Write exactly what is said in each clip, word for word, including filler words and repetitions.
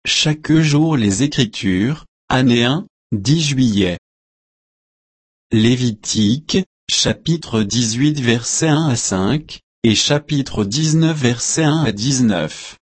chaque jour les Écritures, année un, dix juillet. Lévitique, chapitre dix-huit versets un à cinq, et chapitre dix-neuf versets un à dix-neuf.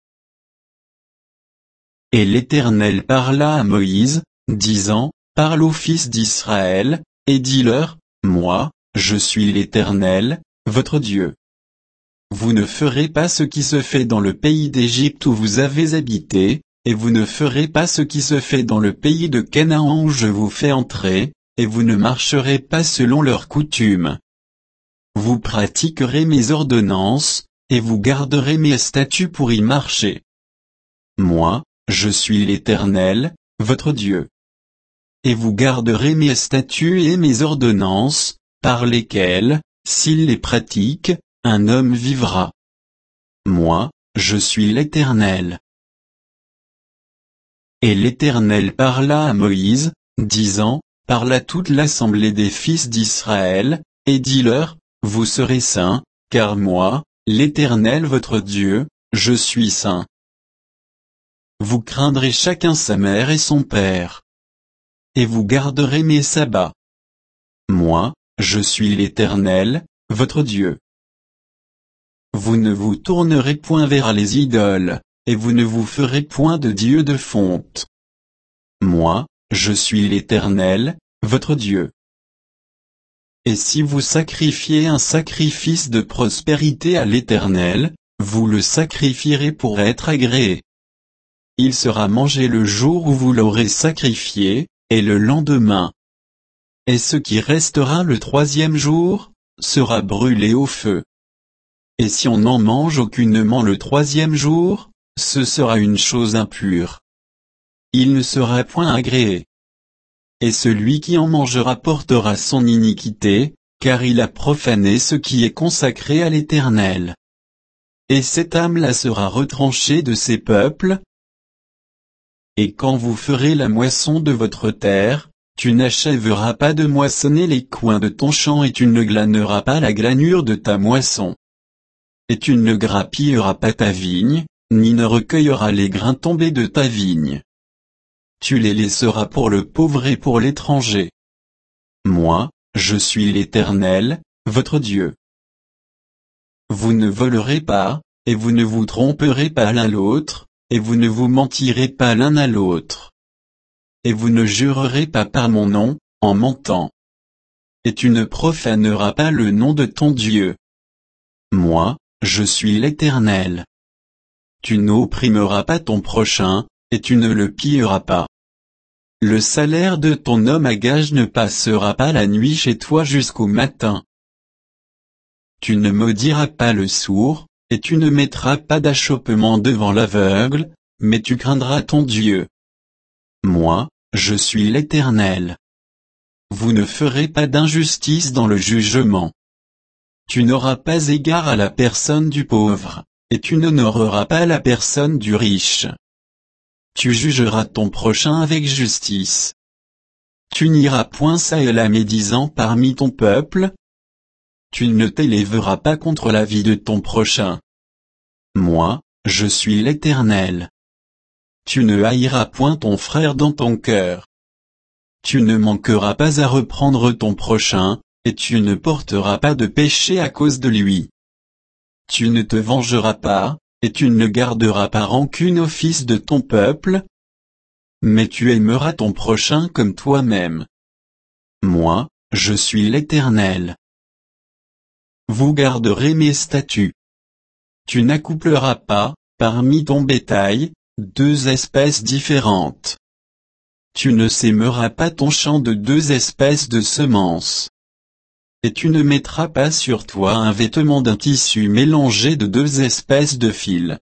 Et l'Éternel parla à Moïse, disant, parle aux fils d'Israël, et dis-leur, moi, je suis l'Éternel, votre Dieu. Vous ne ferez pas ce qui se fait dans le pays d'Égypte où vous avez habité, et vous ne ferez pas ce qui se fait dans le pays de Canaan où je vous fais entrer, et vous ne marcherez pas selon leurs coutumes. Vous pratiquerez mes ordonnances, et vous garderez mes statuts pour y marcher. Moi, je suis l'Éternel, votre Dieu. Et vous garderez mes statuts et mes ordonnances, par lesquels, s'il les pratique, un homme vivra. Moi, je suis l'Éternel. Et l'Éternel parla à Moïse, disant, parle à toute l'assemblée des fils d'Israël, et dis-leur, vous serez saints, car moi, l'Éternel votre Dieu, je suis saint. Vous craindrez chacun sa mère et son père. Et vous garderez mes sabbats. Moi, je suis l'Éternel, votre Dieu. Vous ne vous tournerez point vers les idoles, et vous ne vous ferez point de dieux de fonte. Moi, je suis l'Éternel, votre Dieu. Et si vous sacrifiez un sacrifice de prospérité à l'Éternel, vous le sacrifierez pour être agréé. Il sera mangé le jour où vous l'aurez sacrifié, et le lendemain. Et ce qui restera le troisième jour, sera brûlé au feu. Et si on n'en mange aucunement le troisième jour, ce sera une chose impure. Il ne sera point agréé. Et celui qui en mangera portera son iniquité, car il a profané ce qui est consacré à l'Éternel. Et cette âme-là sera retranchée de ses peuples. Et quand vous ferez la moisson de votre terre, tu n'achèveras pas de moissonner les coins de ton champ et tu ne glaneras pas la glanure de ta moisson. Et tu ne grappilleras pas ta vigne, ni ne recueilleras les grains tombés de ta vigne. Tu les laisseras pour le pauvre et pour l'étranger. Moi, je suis l'Éternel, votre Dieu. Vous ne volerez pas, et vous ne vous tromperez pas l'un l'autre, et vous ne vous mentirez pas l'un à l'autre. Et vous ne jurerez pas par mon nom, en mentant. Et tu ne profaneras pas le nom de ton Dieu. Moi, je suis l'Éternel. Tu n'opprimeras pas ton prochain, et tu ne le pilleras pas. Le salaire de ton homme à gage ne passera pas la nuit chez toi jusqu'au matin. Tu ne maudiras pas le sourd, et tu ne mettras pas d'achoppement devant l'aveugle, mais tu craindras ton Dieu. Moi, je suis l'Éternel. Vous ne ferez pas d'injustice dans le jugement. Tu n'auras pas égard à la personne du pauvre, et tu n'honoreras pas la personne du riche. Tu jugeras ton prochain avec justice. Tu n'iras point çà et là médisant parmi ton peuple. Tu ne t'élèveras pas contre la vie de ton prochain. Moi, je suis l'Éternel. Tu ne haïras point ton frère dans ton cœur. Tu ne manqueras pas à reprendre ton prochain, et tu ne porteras pas de péché à cause de lui. Tu ne te vengeras pas, et tu ne garderas pas rancune au fils de ton peuple. Mais tu aimeras ton prochain comme toi-même. Moi, je suis l'Éternel. Vous garderez mes statuts. Tu n'accoupleras pas, parmi ton bétail, deux espèces différentes. Tu ne sèmeras pas ton champ de deux espèces de semences. Et tu ne mettras pas sur toi un vêtement d'un tissu mélangé de deux espèces de fils.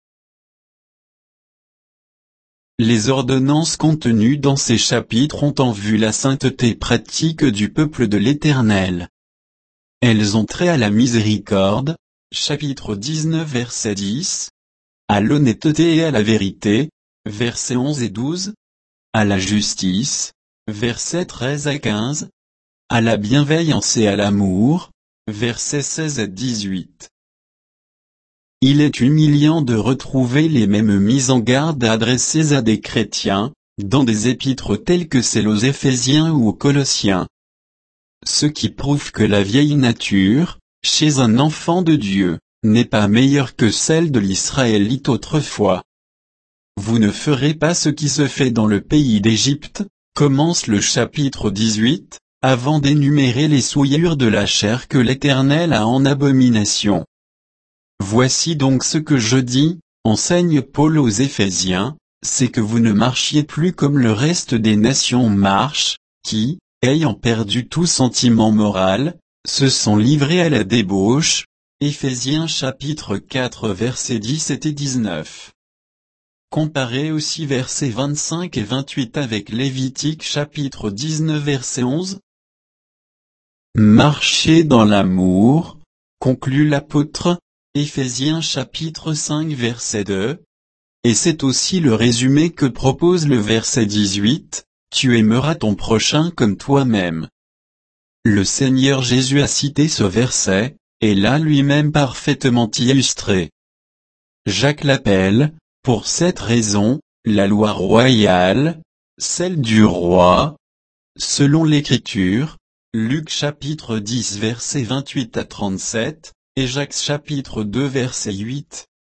Les ordonnances contenues dans ces chapitres ont en vue la sainteté pratique du peuple de l'Éternel. Elles ont trait à la miséricorde, chapitre dix-neuf verset dix, à l'honnêteté et à la vérité, versets onze et douze, à la justice, versets treize à quinze, à la bienveillance et à l'amour, versets seize à dix-huit. il est humiliant de retrouver les mêmes mises en garde adressées à des chrétiens, dans des épîtres telles que celles aux Éphésiens ou aux Colossiens. Ce qui prouve que la vieille nature, chez un enfant de Dieu, n'est pas meilleure que celle de l'Israélite autrefois. Vous ne ferez pas ce qui se fait dans le pays d'Égypte, commence le chapitre dix-huit, avant d'énumérer les souillures de la chair que l'Éternel a en abomination. Voici donc ce que je dis, enseigne Paul aux Éphésiens, c'est que vous ne marchiez plus comme le reste des nations marchent, qui, ayant perdu tout sentiment moral, se sont livrés à la débauche. Éphésiens chapitre quatre versets dix-sept et dix-neuf. Comparez aussi versets vingt-cinq et vingt-huit avec Lévitique chapitre dix-neuf verset onze. Marchez dans l'amour, conclut l'apôtre, Éphésiens chapitre cinq verset deux. Et c'est aussi le résumé que propose le verset dix-huit, tu aimeras ton prochain comme toi-même. Le Seigneur Jésus a cité ce verset, et l'a lui-même parfaitement illustré. Jacques l'appelle, pour cette raison, la loi royale, celle du roi. Selon l'Écriture, Luc chapitre dix verset vingt-huit à trente-sept, et Jacques chapitre deux verset huit,